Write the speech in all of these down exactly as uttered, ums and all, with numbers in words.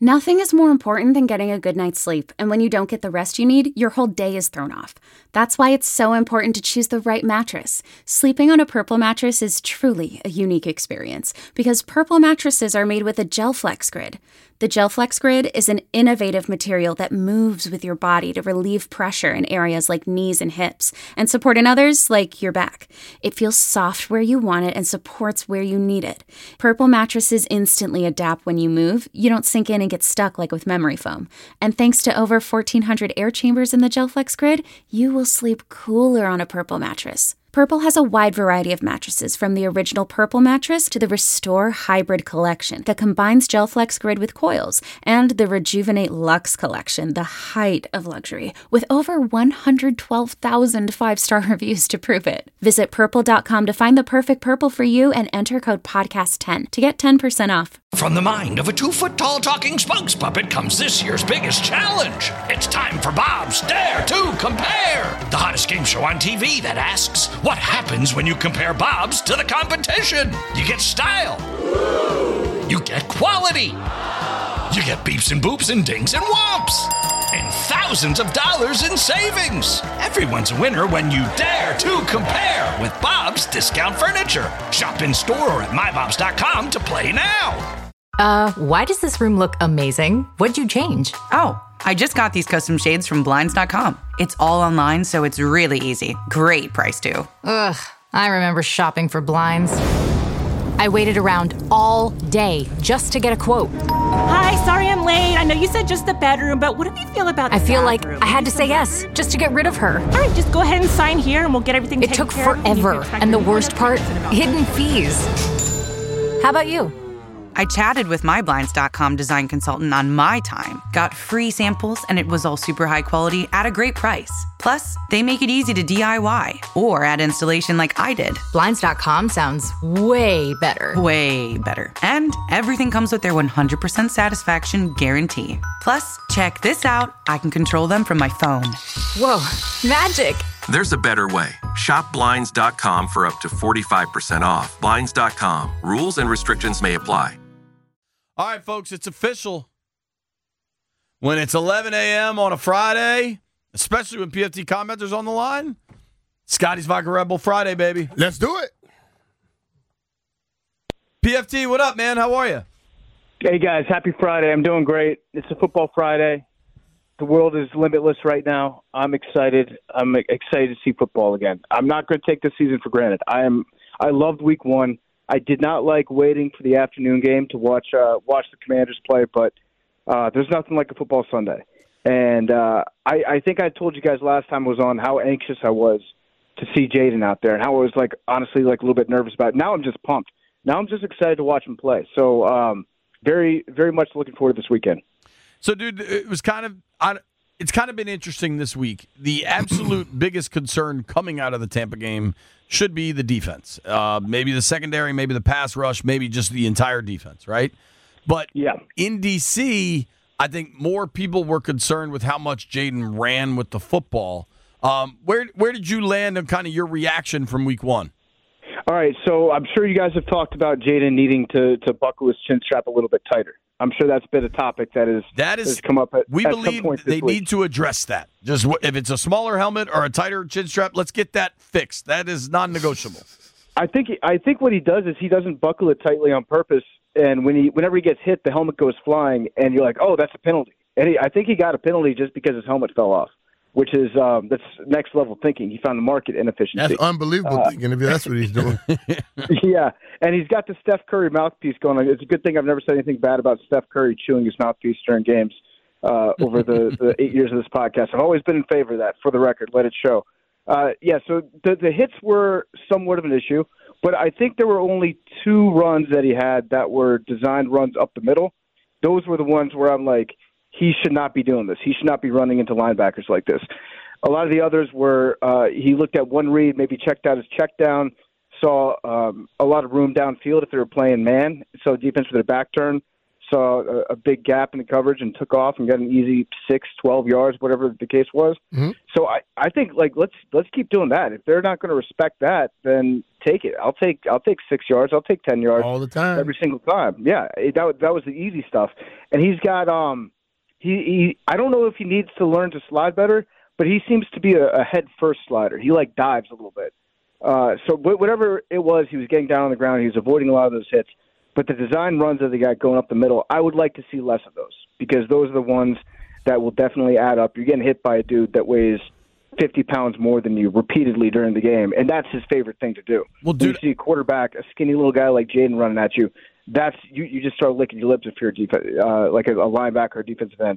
Nothing is more important than getting a good night's sleep, and when you don't get the rest you need, your whole day is thrown off. That's why it's so important to choose the right mattress. Sleeping on a Purple mattress is truly a unique experience, because Purple mattresses are made with a GelFlex Grid. The GelFlex Grid is an innovative material that moves with your body to relieve pressure in areas like knees and hips, and support in others like your back. It feels soft where you want it and supports where you need it. Purple mattresses instantly adapt when you move. You don't sink in and get stuck like with memory foam. And thanks to over fourteen hundred air chambers in the GelFlex Grid, you will sleep cooler on a Purple mattress. Purple has a wide variety of mattresses, from the original Purple mattress to the Restore Hybrid collection that combines GelFlex Grid with coils, and the Rejuvenate Luxe collection, the height of luxury, with over one hundred twelve thousand five-star reviews to prove it. Visit purple dot com to find the perfect Purple for you and enter code podcast ten to get ten percent off. From the mind of a two-foot-tall talking spokes puppet comes this year's biggest challenge. It's time for Bob's Dare to Compare, the hottest game show on T V that asks, what happens when you compare Bob's to the competition? You get style. You get quality. You get beeps and boops and dings and whomps. And thousands of dollars in savings. Everyone's a winner when you dare to compare with Bob's Discount Furniture. Shop in store or at my bobs dot com to play now. Uh, why does this room look amazing? What'd you change? Oh, I just got these custom shades from blinds dot com. It's all online, so it's really easy. Great price, too. Ugh, I remember shopping for blinds. I waited around all day just to get a quote. Hi, sorry I'm late. I know you said just the bedroom, but what do you feel about the I feel bathroom? like I had to say yes just to get rid of her. All right, just go ahead and sign here and we'll get everything It taken took care of. forever, and the worst part, hidden fees. How about you? I chatted with my blinds dot com design consultant on my time, got free samples, and it was all super high quality at a great price. Plus, they make it easy to D I Y or add installation like I did. blinds dot com sounds way better. Way better. And everything comes with their one hundred percent satisfaction guarantee. Plus, check this out. I can control them from my phone. Whoa, magic. There's a better way. Shop blinds dot com for up to forty-five percent off. blinds dot com. Rules and restrictions may apply. All right, folks, it's official. When it's eleven a.m. on a Friday, especially when P F T commenters on the line, Scotty's Vodka Red Bull Friday, baby. Let's do it. P F T, what up, man? How are you? Hey, guys. Happy Friday. I'm doing great. It's a football Friday. The world is limitless right now. I'm excited. I'm excited to see football again. I'm not going to take this season for granted. I am. I loved week one. I did not like waiting for the afternoon game to watch uh, watch the Commanders play, but uh, there's nothing like a football Sunday. And uh, I, I think I told you guys last time I was on how anxious I was to see Jaden out there and how I was, like, honestly, like a little bit nervous about it. Now I'm just pumped. Now I'm just excited to watch him play. So um, very, very much looking forward to this weekend. So, dude, it was kind of I, it's kind of been interesting this week. The absolute biggest concern coming out of the Tampa game should be the defense. Uh, maybe the secondary, maybe the pass rush, maybe just the entire defense, right? But yeah. in D C, I think more people were concerned with how much Jaden ran with the football. Um, where where did you land on kind of your reaction from week one? All right, so I'm sure you guys have talked about Jaden needing to, to buckle his chin strap a little bit tighter. I'm sure that's been a topic that is that is has come up at we at believe some point they this week. need to address that. Just if it's a smaller helmet or a tighter chin strap, let's get that fixed. That is non-negotiable. I think I think what he does is he doesn't buckle it tightly on purpose, and when he whenever he gets hit, the helmet goes flying, and you're like, oh, that's a penalty. And he, I think he got a penalty just because his helmet fell off, which is um, that's next level thinking. He found the market inefficiency. That's unbelievable uh, thinking if that's what he's doing. Yeah, and he's got the Steph Curry mouthpiece going on. It's a good thing I've never said anything bad about Steph Curry chewing his mouthpiece during games uh, over the, the eight years of this podcast. I've always been in favor of that, for the record. Let it show. Uh, yeah, so the, the hits were somewhat of an issue, but I think there were only two runs that he had that were designed runs up the middle. Those were the ones where I'm like, he should not be doing this. He should not be running into linebackers like this. A lot of the others were uh, he looked at one read, maybe checked out his check down, saw um, a lot of room downfield if they were playing man, so defense with their back turn, saw a, a big gap in the coverage and took off and got an easy six, twelve yards, whatever the case was. Mm-hmm. So I, I think like let's let's keep doing that. If they're not going to respect that, then take it. I'll take I'll take six yards. I'll take ten yards all the time, every single time. Yeah, it, that that was the easy stuff. And he's got um he, he I don't know if he needs to learn to slide better, but he seems to be a, a head first slider. He like dives a little bit. Uh, so whatever it was, he was getting down on the ground. He was avoiding a lot of those hits. But the design runs that they got going up the middle, I would like to see less of those because those are the ones that will definitely add up. You're getting hit by a dude that weighs fifty pounds more than you repeatedly during the game, and that's his favorite thing to do. Well, dude, when you see a quarterback, a skinny little guy like Jayden running at you, that's you, you just start licking your lips if you're a def- uh, like a, a linebacker or defensive end.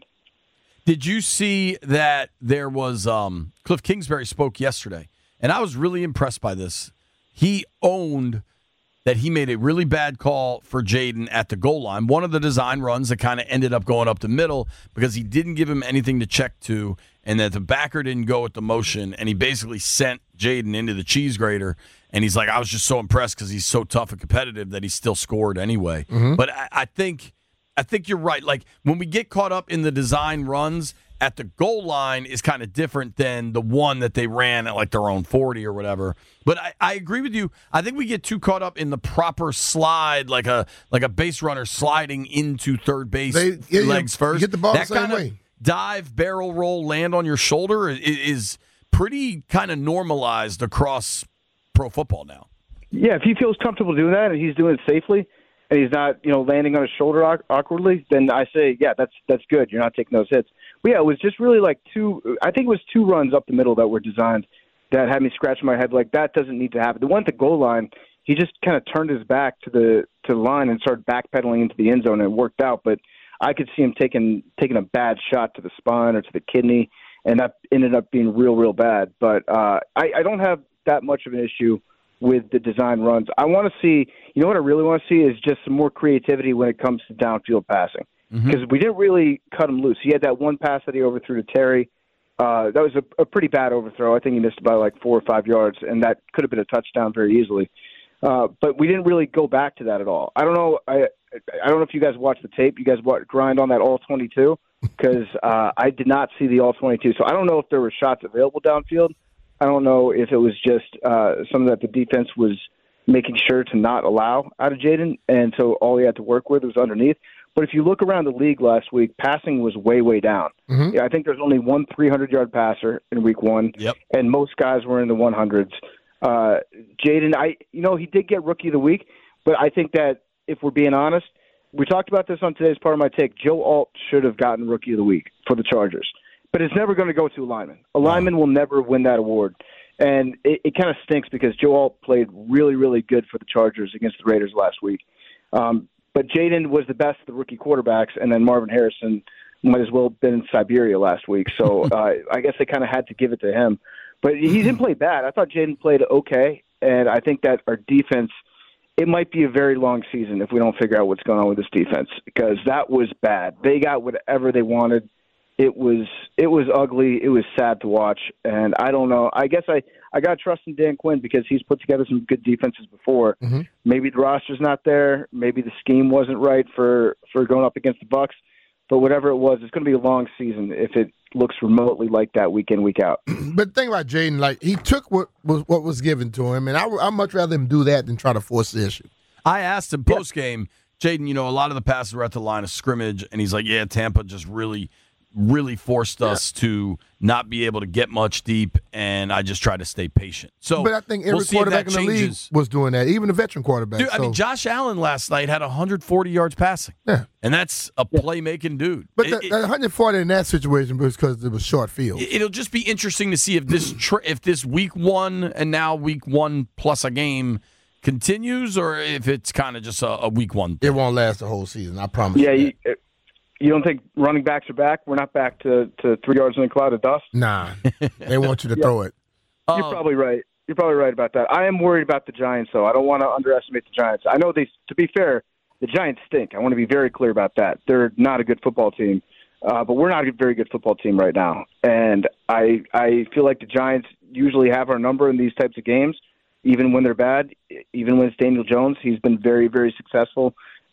Did you see that there was um, Cliff Kingsbury spoke yesterday, and I was really impressed by this. He owned that he made a really bad call for Jayden at the goal line. One of the design runs that kind of ended up going up the middle because he didn't give him anything to check to, and that the backer didn't go with the motion, and he basically sent Jayden into the cheese grater. And he's like, I was just so impressed because he's so tough and competitive that he still scored anyway. Mm-hmm. But I, I think I think you're right. Like, when we get caught up in the design runs, at the goal line is kind of different than the one that they ran at like their own forty or whatever. But I, I agree with you. I think we get too caught up in the proper slide, like a like a base runner sliding into third base They, yeah, legs you, first. You get the ball that the same kind of way. dive, barrel roll, land on your shoulder is, is pretty kind of normalized across pro football now. Yeah, if he feels comfortable doing that and he's doing it safely and he's not, you know, landing on his shoulder awkwardly, then I say, yeah, that's that's good. You're not taking those hits. But yeah, it was just really like two, I think it was two runs up the middle that were designed that had me scratching my head like that doesn't need to happen. The one at the goal line, he just kind of turned his back to the to the line and started backpedaling into the end zone, and it worked out. But I could see him taking taking a bad shot to the spine or to the kidney, and that ended up being real, real bad. But uh, I, I don't have that much of an issue with the design runs. I want to see, you know what I really want to see is just some more creativity when it comes to downfield passing. Because mm-hmm. we didn't really cut him loose. He had that one pass that he overthrew to Terry. Uh, that was a, a pretty bad overthrow. I think he missed by like four or five yards, and that could have been a touchdown very easily. Uh, but we didn't really go back to that at all. I don't know. I I don't know if you guys watched the tape. You guys watch, grind on that all twenty-two because uh, I did not see the all twenty-two. So I don't know if there were shots available downfield. I don't know if it was just uh, something that the defense was making sure to not allow out of Jayden, and so all he had to work with was underneath. But if you look around the league last week, passing was way, way down. Mm-hmm. Yeah, I think there's only one three hundred-yard passer in week one, yep. and most guys were in the hundreds. Uh, Jayden, I, you know, he did get Rookie of the Week, but I think that if we're being honest, we talked about this on today's part of my take. Joe Alt should have gotten Rookie of the Week for the Chargers, but it's never going to go to a lineman. A lineman will never win that award. And it, it kind of stinks because Joe Alt played really, really good for the Chargers against the Raiders last week. Um, But Jayden was the best of the rookie quarterbacks, and then Marvin Harrison might as well have been in Siberia last week. So uh, I guess they kind of had to give it to him. But he didn't play bad. I thought Jayden played okay, and I think that our defense, it might be a very long season if we don't figure out what's going on with this defense because that was bad. They got whatever they wanted. It was it was ugly. It was sad to watch, and I don't know. I guess I, I got to trust in Dan Quinn because he's put together some good defenses before. Mm-hmm. Maybe the roster's not there. Maybe the scheme wasn't right for, for going up against the Bucs. But whatever it was, it's going to be a long season if it looks remotely like that week in, week out. But the thing about Jayden, like he took what was what was given to him, and I I'd much rather him do that than try to force the issue. I asked him post game, Jayden, you know, a lot of the passes were at the line of scrimmage, and he's like, yeah, Tampa just really. really forced us yeah. to not be able to get much deep, and I just try to stay patient. So, but I think every we'll quarterback in the league was doing that, even the veteran quarterback. Dude, so. I mean, Josh Allen last night had one hundred forty yards passing. Yeah. And that's a playmaking dude. But it, the, it, the one hundred forty in that situation was because it was short field. It'll just be interesting to see if this tr- if this week one and now week one plus a game continues, or if it's kind of just a, a week one thing. It won't last the whole season, I promise yeah, you. Yeah, you don't think running backs are back? We're not back to, to three yards in a cloud of dust? Nah. They want you to yeah. throw it. You're uh, probably right. You're probably right about that. I am worried about the Giants, though. I don't want to underestimate the Giants. I know they, to be fair, the Giants stink. I want to be very clear about that. They're not a good football team, uh, but we're not a very good football team right now. And I I feel like the Giants usually have our number in these types of games, even when they're bad, even when it's Daniel Jones. He's been very, very successful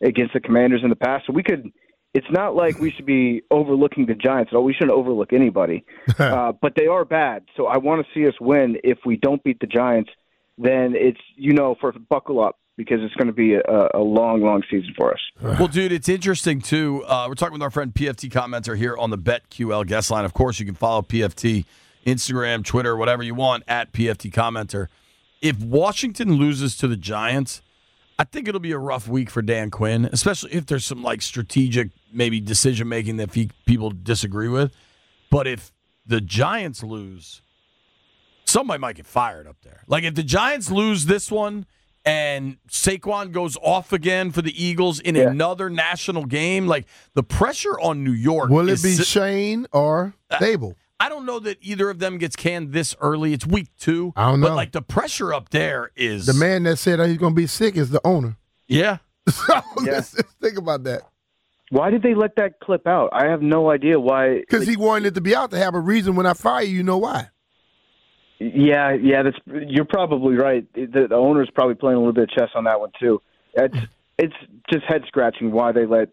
against the Commanders in the past. So we could. It's not like we should be overlooking the Giants at all. We shouldn't overlook anybody. uh, but they are bad. So I want to see us win. If we don't beat the Giants, then it's, you know, for buckle up, because it's going to be a, a long, long season for us. Well, dude, it's interesting, too. Uh, we're talking with our friend P F T commenter here on the BetQL guest line. Of course, you can follow P F T, Instagram, Twitter, whatever you want, at P F T commenter. If Washington loses to the Giants, I think it'll be a rough week for Dan Quinn, especially if there's some like strategic, maybe decision-making that fe- people disagree with. But if the Giants lose, somebody might get fired up there. Like if the Giants lose this one and Saquon goes off again for the Eagles in yeah. another national game, like the pressure on New York. Will it is be si- Shane or Dable? I don't know that either of them gets canned this early. It's week two. I don't know. But like the pressure up there is the man that said he's going to be sick is the owner. Yeah. so yeah. Let's, let's think about that. Why did they let that clip out? I have no idea why. Because like, he wanted it to be out to have a reason. When I fire you, you know why. Yeah, yeah, that's you're probably right. The, the owner's probably playing a little bit of chess on that one too. It's it's just head scratching why they let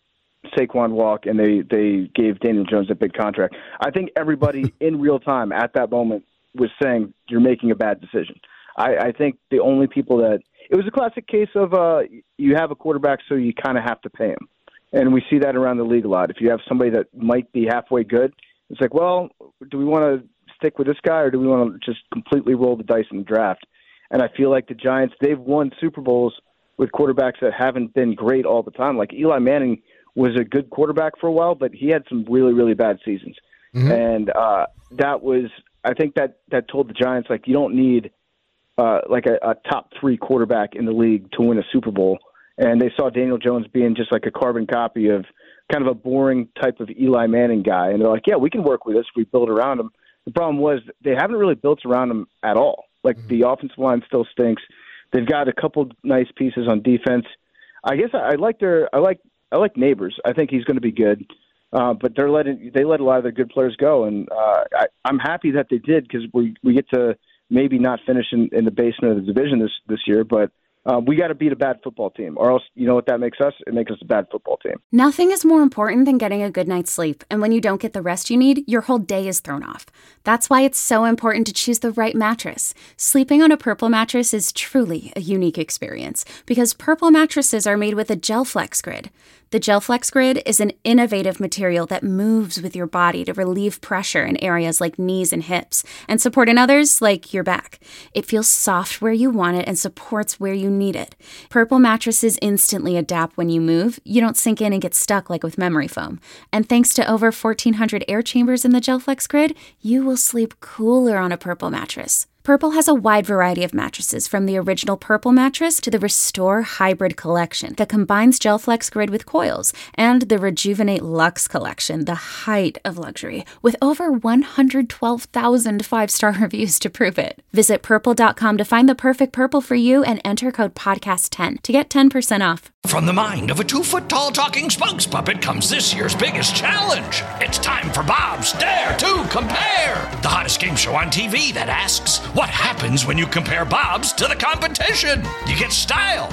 Saquon walk and they, they gave Daniel Jones a big contract. I think everybody in real time at that moment was saying you're making a bad decision. I, I think the only people that it was a classic case of uh, you have a quarterback, so you kind of have to pay him, and we see that around the league a lot. If you have somebody that might be halfway good, it's like, well, do we want to stick with this guy or do we want to just completely roll the dice in the draft? And I feel like the Giants, they've won Super Bowls with quarterbacks that haven't been great all the time. Like Eli Manning was a good quarterback for a while, but he had some really, really bad seasons. Mm-hmm. And uh, that was, I think that, that told the Giants, like, you don't need uh, like a, a top three quarterback in the league to win a Super Bowl. And they saw Daniel Jones being just like a carbon copy of kind of a boring type of Eli Manning guy. And they're like, yeah, we can work with this if we build around him. The problem was they haven't really built around him at all. Like mm-hmm. the offensive line still stinks. They've got a couple nice pieces on defense. I guess I, I like their, I like, I like Neighbors. I think he's going to be good, uh, but they're letting they let a lot of their good players go, and uh, I, I'm happy that they did because we we get to maybe not finish in, in the basement of the division this this year, but uh, we got to beat a bad football team, or else you know what that makes us? It makes us a bad football team. Nothing is more important than getting a good night's sleep, and when you don't get the rest you need, your whole day is thrown off. That's why it's so important to choose the right mattress. Sleeping on a Purple mattress is truly a unique experience because Purple mattresses are made with a GelFlex Grid. The GelFlex Grid is an innovative material that moves with your body to relieve pressure in areas like knees and hips and support in others like your back. It feels soft where you want it and supports where you need it. Purple mattresses instantly adapt when you move. You don't sink in and get stuck like with memory foam. And thanks to over fourteen hundred air chambers in the GelFlex Grid, you will sleep cooler on a Purple mattress. Purple has a wide variety of mattresses, from the original Purple mattress to the Restore Hybrid collection that combines GelFlex Grid with coils, and the Rejuvenate Luxe collection, the height of luxury, with over one hundred twelve thousand five-star reviews to prove it. Visit purple dot com to find the perfect Purple for you and enter code podcast ten to get ten percent off. From the mind of a two-foot-tall talking spokes puppet comes this year's biggest challenge. It's time for Bob's Dare to Compare, the hottest game show on T V that asks, what happens when you compare Bob's to the competition? You get style.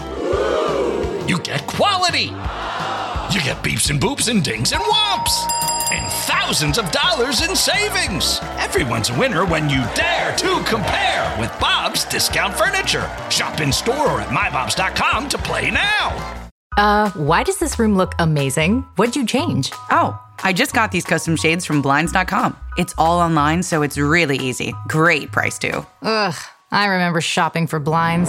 You get quality. You get beeps and boops and dings and whomps. And thousands of dollars in savings. Everyone's a winner when you dare to compare with Bob's Discount Furniture. Shop in store or at my bobs dot com to play now. Uh, why does this room look amazing? What'd you change? Oh, I just got these custom shades from blinds dot com. It's all online, so it's really easy. Great price, too. Ugh, I remember shopping for blinds.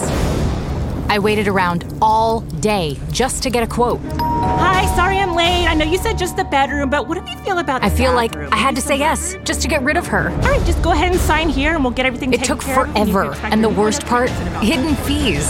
I waited around all day just to get a quote. Hi, sorry I'm late. I know you said just the bedroom, but what do you feel about the I feel bathroom? like I had to say yes just to get rid of her. All right, just go ahead and sign here and we'll get everything It taken took care of. forever, and the worst part, hidden fees.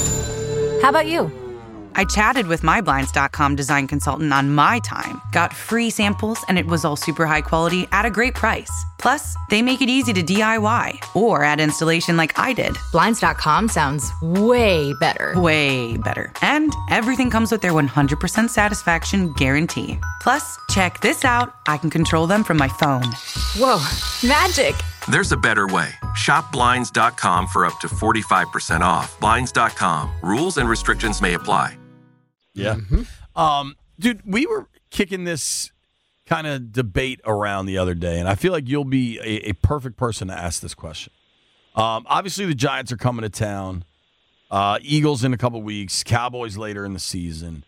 How about you? I chatted with my blinds dot com design consultant on my time, got free samples, and it was all super high quality at a great price. Plus, they make it easy to D I Y or add installation like I did. blinds dot com sounds way better. Way better. And everything comes with their one hundred percent satisfaction guarantee. Plus, check this out. I can control them from my phone. Whoa, magic. There's a better way. Shop Blinds dot com for up to forty-five percent off. Blinds dot com. Rules and restrictions may apply. Yeah. Mm-hmm. Um, dude, we were kicking this kind of debate around the other day, and I feel like you'll be a, a perfect person to ask this question. Um, obviously, the Giants are coming to town. Uh, Eagles in a couple weeks. Cowboys later in the season.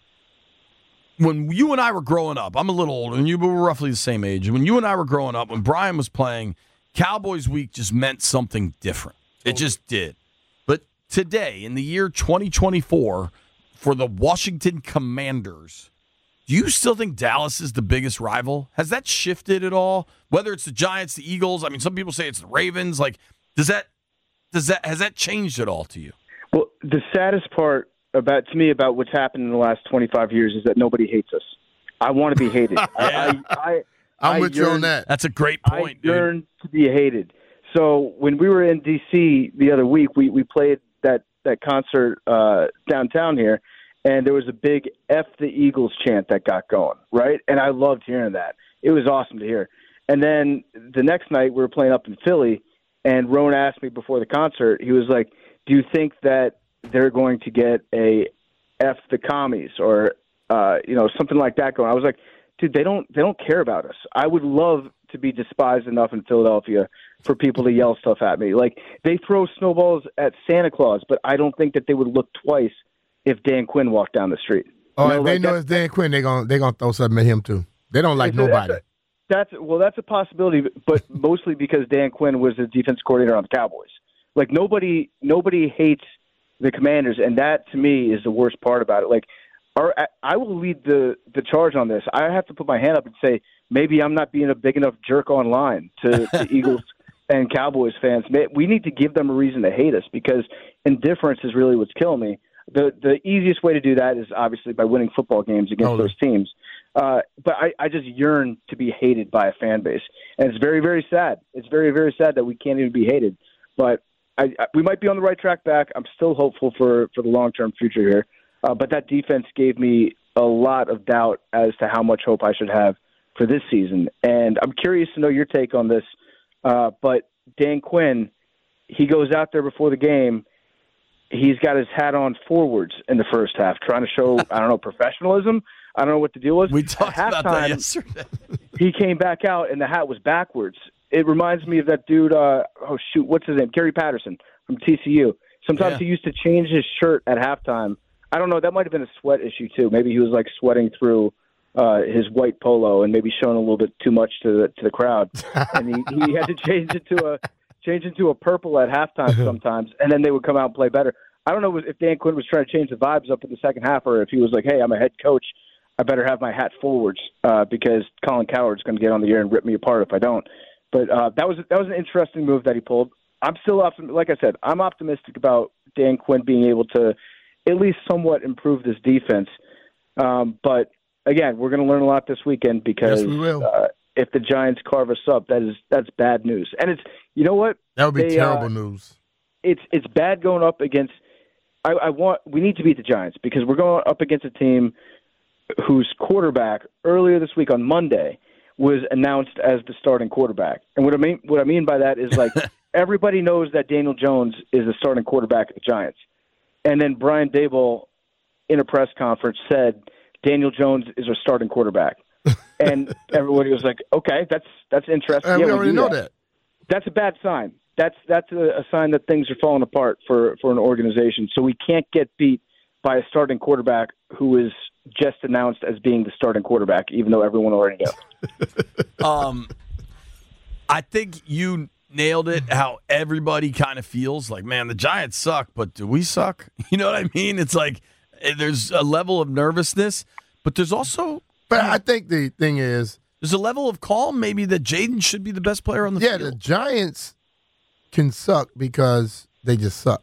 When you and I were growing up, I'm a little older than you, but we're roughly the same age. When you and I were growing up, when Brian was playing, Cowboys week just meant something different. It just did. But today, in the year twenty twenty-four, for the Washington Commanders, do you still think Dallas is the biggest rival? Has that shifted at all? Whether it's the Giants, the Eagles, I mean, some people say it's the Ravens. Like, does that, does that, has that changed at all to you? Well, the saddest part about to me about what's happened in the last twenty-five years is that nobody hates us. I want to be hated. I, I, I, I'm I with yearn, you on that. That's a great point, I yearn dude. to be hated. So when we were in D C the other week, we, we played that, that concert uh, downtown here, and there was a big F the Eagles chant that got going, right? And I loved hearing that. It was awesome to hear. And then the next night we were playing up in Philly, and Roan asked me before the concert, he was like, do you think that they're going to get a F the commies or, uh, you know, something like that going? I was like, dude, they don't, they don't care about us. I would love to be despised enough in Philadelphia for people to yell stuff at me. Like, they throw snowballs at Santa Claus, but I don't think that they would look twice if Dan Quinn walked down the street. Oh, you know, if they like know that, it's Dan Quinn, they're going they're gonna throw something at him, too. They don't like nobody. That's, a, that's well, that's a possibility, but mostly because Dan Quinn was the defense coordinator on the Cowboys. Like, nobody nobody hates the Commanders, and that, to me, is the worst part about it. Like, our, I will lead the, the charge on this. I have to put my hand up and say, maybe I'm not being a big enough jerk online to, to Eagles and Cowboys fans. We need to give them a reason to hate us, because indifference is really what's killing me. The the easiest way to do that is obviously by winning football games against oh, those teams. Uh, but I, I just yearn to be hated by a fan base. And it's very, very sad. It's very, very sad that we can't even be hated. But I, I, we might be on the right track back. I'm still hopeful for, for the long-term future here. Uh, but that defense gave me a lot of doubt as to how much hope I should have for this season. And I'm curious to know your take on this. Uh, but Dan Quinn, he goes out there before the game. He's got his hat on forwards in the first half, trying to show, I don't know, professionalism. I don't know what the deal was. We talked At about halftime, that yesterday. He came back out, and the hat was backwards. It reminds me of that dude, uh, oh, shoot, what's his name? Gary Patterson from T C U. Sometimes yeah. he used to change his shirt at halftime. I don't know. That might have been a sweat issue, too. Maybe he was, like, sweating through uh, his white polo and maybe showing a little bit too much to the, to the crowd. And he, he had to change it to a change into a purple at halftime sometimes, and then they would come out and play better. I don't know if Dan Quinn was trying to change the vibes up in the second half, or if he was like, hey, I'm a head coach. I better have my hat forwards uh, because Colin Cowherd's going to get on the air and rip me apart if I don't. But uh, that was that was an interesting move that he pulled. I'm still optimistic. Like I said, I'm optimistic about Dan Quinn being able to at least somewhat improve this defense. Um, but again, we're going to learn a lot this weekend because yes, we will. Uh, if the Giants carve us up, that is that's bad news. And it's you know what? That would be they, terrible uh, news. It's it's bad going up against. I, I want we need to beat the Giants because we're going up against a team whose quarterback earlier this week on Monday was announced as the starting quarterback. And what I mean what I mean by that is like everybody knows that Daniel Jones is the starting quarterback of the Giants. And then Brian Daboll in a press conference said Daniel Jones is our starting quarterback. And everybody was like, okay, that's that's interesting. Uh, yeah, we already we know that. that. That's a bad sign. That's that's a, a sign that things are falling apart for, for an organization. So we can't get beat by a starting quarterback who is just announced as being the starting quarterback, even though everyone already knows. um, I think you nailed it, how everybody kind of feels. Like, man, the Giants suck, but do we suck? You know what I mean? It's like there's a level of nervousness, but there's also – But I think the thing is – there's a level of calm maybe that Jaden should be the best player on the yeah, field. Yeah, the Giants – can suck because they just suck.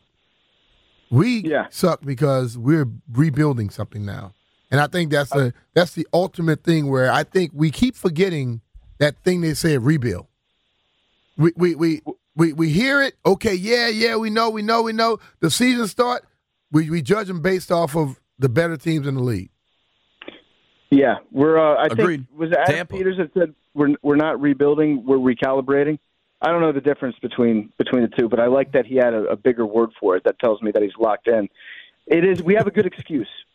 We yeah. suck because we're rebuilding something now. And I think that's the that's the ultimate thing where I think we keep forgetting that thing they said rebuild. We we we we, we hear it, okay, yeah, yeah, we know, we know, we know. The season start, we, we judge them based off of the better teams in the league. Yeah, we're uh, I Agreed. think was it Adam Tampa. Peters that said we're we're not rebuilding, we're recalibrating. I don't know the difference between between the two, but I like that he had a, a bigger word for it that tells me that he's locked in. It is we have a good excuse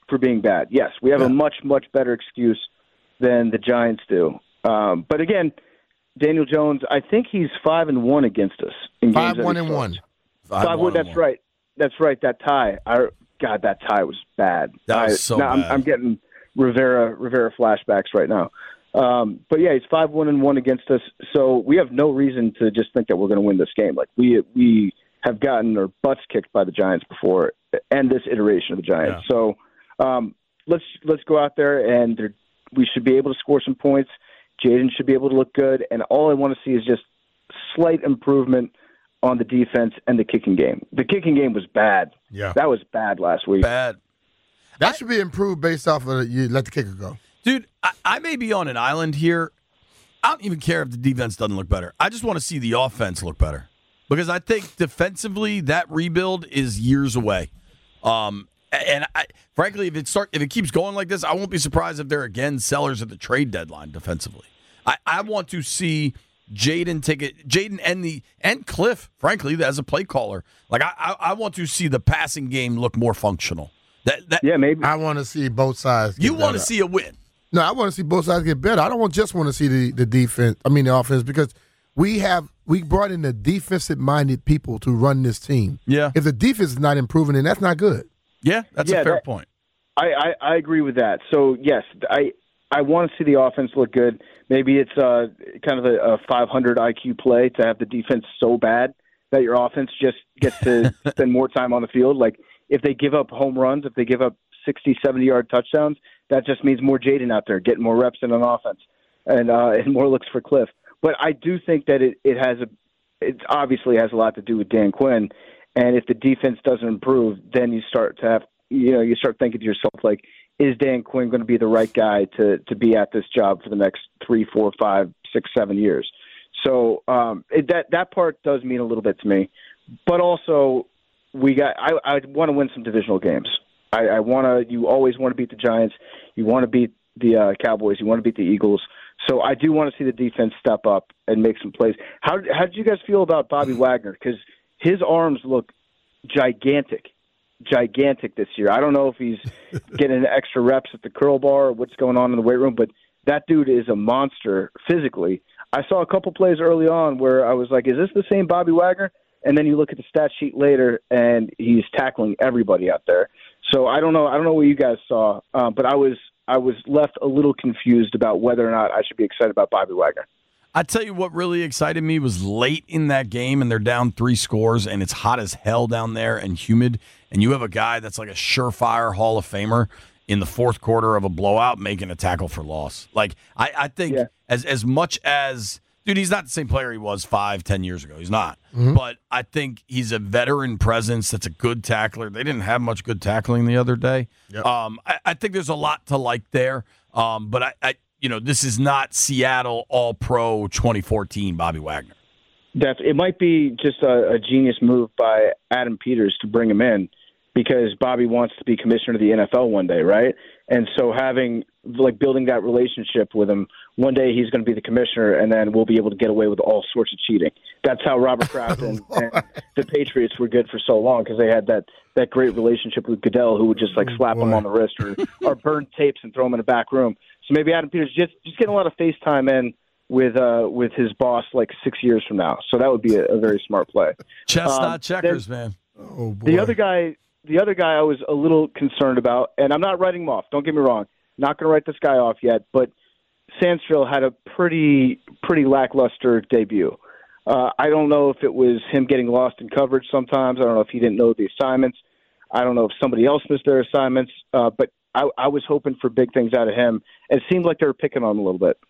for being bad. Yes, we have yeah. a much, much better excuse than the Giants do. Um, but again, Daniel Jones, I think he's five and one against us in five games one and one. Five, five one. That's one. right. That's right. That tie. I, God, that tie was bad. That was I, so now bad. I'm, I'm getting Rivera Rivera flashbacks right now. Um, but yeah, he's five one and one against us. So we have no reason to just think that we're going to win this game. Like we we have gotten our butts kicked by the Giants before, and this iteration of the Giants. Yeah. So um, let's let's go out there and we should be able to score some points. Jaden should be able to look good, and all I want to see is just slight improvement on the defense and the kicking game. The kicking game was bad. Yeah, that was bad last week. Bad. That should be improved based off of you let the kicker go. Dude, I, I may be on an island here. I don't even care if the defense doesn't look better. I just want to see the offense look better because I think defensively that rebuild is years away. Um, and I, frankly, if it start if it keeps going like this, I won't be surprised if they're again sellers at the trade deadline defensively. I, I want to see Jaden take it. Jaden and the and Cliff, frankly, as a play caller, like I, I, I want to see the passing game look more functional. That, that yeah, maybe I want to see both sides. You want to see a win. No, I want to see both sides get better. I don't want just want to see the, the defense. I mean the offense because we have we brought in the defensive minded people to run this team. Yeah. If the defense is not improving, then that's not good. Yeah, that's yeah, a fair that, point. I, I, I agree with that. So yes, I I want to see the offense look good. Maybe it's uh kind of a, a five hundred I Q play to have the defense so bad that your offense just gets to spend more time on the field. Like if they give up home runs, if they give up sixty, seventy-yard touchdowns, that just means more Jaden out there, getting more reps in on offense and uh, and more looks for Cliff. But I do think that it, it has a it obviously has a lot to do with Dan Quinn. And if the defense doesn't improve, then you start to have you know you start thinking to yourself like, is Dan Quinn going to be the right guy to to be at this job for the next three, four, five, six, seven years? So um, it, that that part does mean a little bit to me. But also, we got I, I want to win some divisional games. I, I want to. You always want to beat the Giants. You want to beat the uh, Cowboys. You want to beat the Eagles. So I do want to see the defense step up and make some plays. How how did you guys feel about Bobby Wagner? Because his arms look gigantic, gigantic this year. I don't know if he's getting extra reps at the curl bar or what's going on in the weight room, but that dude is a monster physically. I saw a couple plays early on where I was like, is this the same Bobby Wagner? And then you look at the stat sheet later, and he's tackling everybody out there. So I don't know. I don't know what you guys saw, uh, but I was I was left a little confused about whether or not I should be excited about Bobby Wagner. I tell you what really excited me was late in that game, and they're down three scores, and it's hot as hell down there and humid, and you have a guy that's like a surefire Hall of Famer in the fourth quarter of a blowout making a tackle for loss. Like I, I think yeah. as as much as. Dude, he's not the same player he was five, ten years ago. He's not. Mm-hmm. But I think he's a veteran presence that's a good tackler. They didn't have much good tackling the other day. Yep. Um, I, I think there's a lot to like there. Um, but, I, I, you know, this is not Seattle All-Pro twenty fourteen Bobby Wagner. That's, it might be just a, a genius move by Adam Peters to bring him in because Bobby wants to be commissioner of the N F L one day, right? And so having, like, building that relationship with him, one day he's going to be the commissioner, and then we'll be able to get away with all sorts of cheating. That's how Robert Kraft and, and the Patriots were good for so long because they had that, that great relationship with Goodell who would just, like, slap oh, him on the wrist or, or burn tapes and throw him in a back room. So maybe Adam Peters just, just getting a lot of FaceTime in with uh, with his boss, like, six years from now. So that would be a, a very smart play. Chestnut um, checkers, then, man. Oh, boy. The other guy... The other guy I was a little concerned about, and I'm not writing him off. Don't get me wrong. Not going to write this guy off yet, but Sansfield had a pretty pretty lackluster debut. Uh, I don't know if it was him getting lost in coverage sometimes. I don't know if he didn't know the assignments. I don't know if somebody else missed their assignments. Uh, but I, I was hoping for big things out of him. It seemed like they were picking on him a little bit.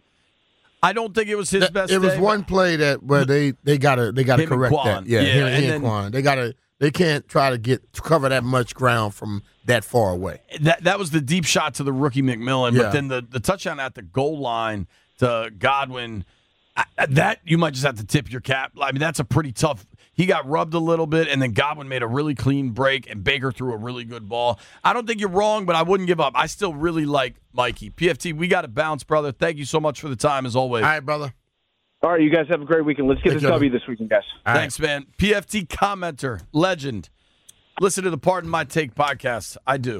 I don't think it was his that, best. It was day, one play that where they they got to they got to correct that. Yeah, yeah him, and him then, Quan. They got to. They can't try to get to cover that much ground from that far away. That that was the deep shot to the rookie McMillan, yeah. but then the, the touchdown at the goal line to Godwin, I, that you might just have to tip your cap. I mean, that's a pretty tough. He got rubbed a little bit, and then Godwin made a really clean break, and Baker threw a really good ball. I don't think you're wrong, but I wouldn't give up. I still really like Mikey. P F T, we got to bounce, brother. Thank you so much for the time, as always. All right, brother. All right, you guys have a great weekend. Let's get Thank this W this weekend, guys. All Thanks, right. man. P F T commenter, legend. Listen to the Pardon My Take podcast. I do.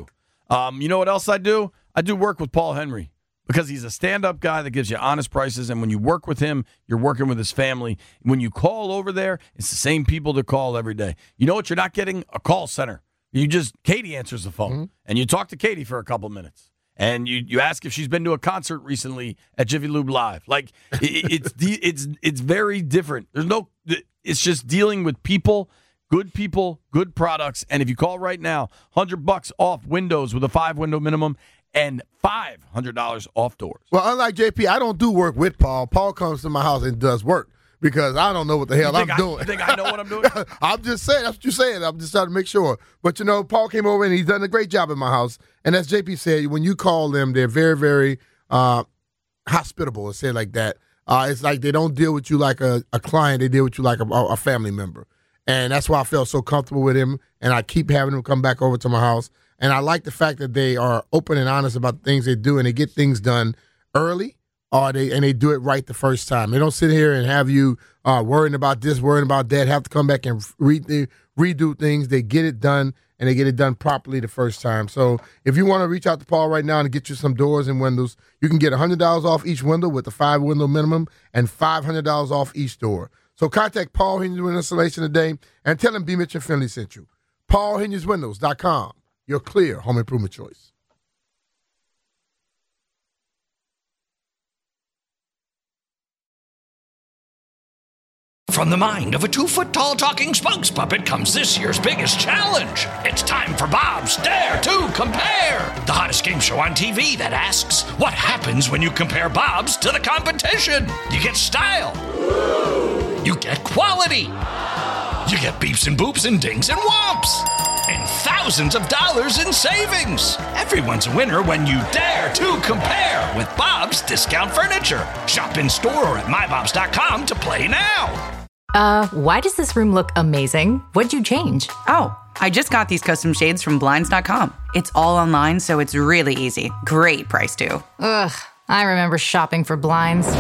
Um, you know what else I do? I do work with Paul Henry because he's a stand-up guy that gives you honest prices. And when you work with him, you're working with his family. When you call over there, it's the same people that call every day. You know what? You're not getting a call center. You just, Katie answers the phone, mm-hmm. and you talk to Katie for a couple minutes. And you, you ask if she's been to a concert recently at Jiffy Lube Live. Like, it, it's it's it's very different. There's no, it's just dealing with people, good people, good products. And if you call right now, one hundred bucks off windows with a five-window minimum and five hundred dollars off doors. Well, unlike J P, I don't do work with Paul. Paul comes to my house and does work because I don't know what the hell I'm I, doing. You think I know what I'm doing? I'm just saying. That's what you're saying. I'm just trying to make sure. But, you know, Paul came over and he's done a great job in my house. And as J P said, when you call them, they're very, very uh, hospitable, let's say it like that. Uh, it's like they don't deal with you like a, a client. They deal with you like a, a family member. And that's why I felt so comfortable with him. And I keep having him come back over to my house. And I like the fact that they are open and honest about the things they do, and they get things done early, or they and they do it right the first time. They don't sit here and have you uh, worrying about this, worrying about that, have to come back and re- redo things. They get it done, and they get it done properly the first time. So if you want to reach out to Paul right now and get you some doors and windows, you can get one hundred dollars off each window with a five-window minimum and five hundred dollars off each door. So contact Paul Hinges Window Installation today and tell him B. Mitch and Finley sent you. Paul Hinges Windows dot com. Your clear home improvement choice. From the mind of a two-foot-tall talking spokes puppet comes this year's biggest challenge. It's time for Bob's Dare to Compare, the hottest game show on T V that asks, what happens when you compare Bob's to the competition? You get style. You get quality. You get beeps and boops and dings and whomps. And thousands of dollars in savings. Everyone's a winner when you dare to compare with Bob's Discount Furniture. Shop in store or at my bobs dot com to play now. Uh, why does this room look amazing? What'd you change? Oh, I just got these custom shades from blinds dot com. It's all online, so it's really easy. Great price, too. Ugh, I remember shopping for blinds.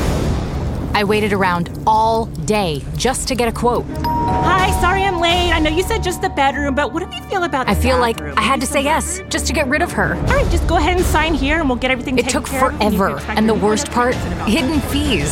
I waited around all day just to get a quote. Hi, sorry I'm late. I know you said just the bedroom, but what do you feel about the I feel bathroom? like I had to say yes just to get rid of her. All right, just go ahead and sign here and we'll get everything It taken took care of. forever, and the worst part, hidden fees.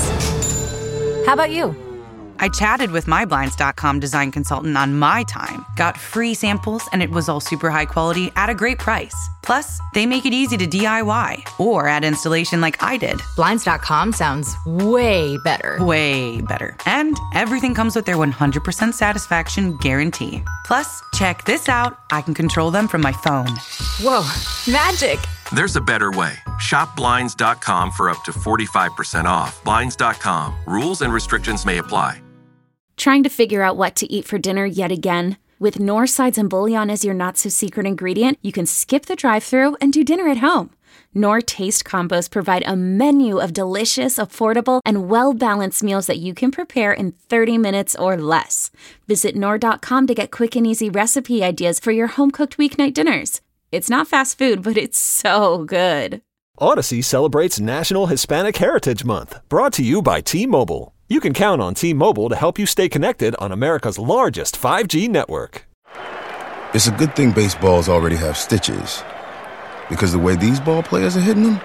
How about you? I chatted with my blinds dot com design consultant on my time, got free samples, and it was all super high quality at a great price. Plus, they make it easy to D I Y or add installation like I did. blinds dot com sounds way better. Way better. And everything comes with their one hundred percent satisfaction guarantee. Plus, check this out. I can control them from my phone. Whoa, magic. There's a better way. Shop Blinds dot com for up to forty-five percent off. Blinds dot com. Rules and restrictions may apply. Trying to figure out what to eat for dinner yet again? With Knorr sides and bouillon as your not-so-secret ingredient, you can skip the drive-thru and do dinner at home. Knorr Taste Combos provide a menu of delicious, affordable, and well-balanced meals that you can prepare in thirty minutes or less. Visit Knorr dot com to get quick and easy recipe ideas for your home-cooked weeknight dinners. It's not fast food, but it's so good. Odyssey celebrates National Hispanic Heritage Month, brought to you by T-Mobile. You can count on T-Mobile to help you stay connected on America's largest five G network. It's a good thing baseballs already have stitches, because the way these ball players are hitting them,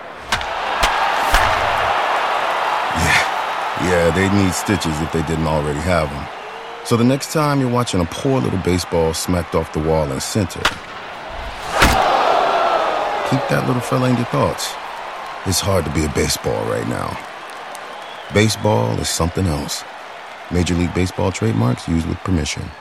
yeah, yeah, they need stitches if they didn't already have them. So the next time you're watching a poor little baseball smacked off the wall in center, keep that little fella in your thoughts. It's hard to be a baseball right now. Baseball is something else. Major League Baseball trademarks used with permission.